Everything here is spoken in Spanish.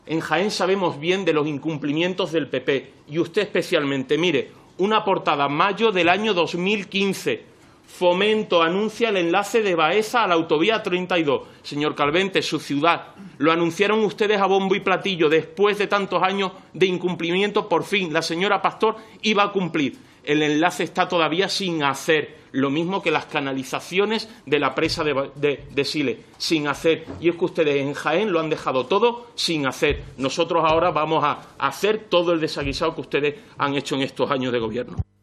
En Jaén sabemos bien de los incumplimientos del PP, y usted especialmente. Mire, una portada, mayo del año 2015. Fomento anuncia el enlace de Baeza a la autovía 32. Señor Calvente, su ciudad. Lo anunciaron ustedes a bombo y platillo. Después de tantos años de incumplimiento, por fin, la señora Pastor iba a cumplir. El enlace está todavía sin hacer. Lo mismo que las canalizaciones de la presa de Sile, sin hacer. Y es que ustedes en Jaén lo han dejado todo sin hacer. Nosotros ahora vamos a hacer todo el desaguisado que ustedes han hecho en estos años de gobierno.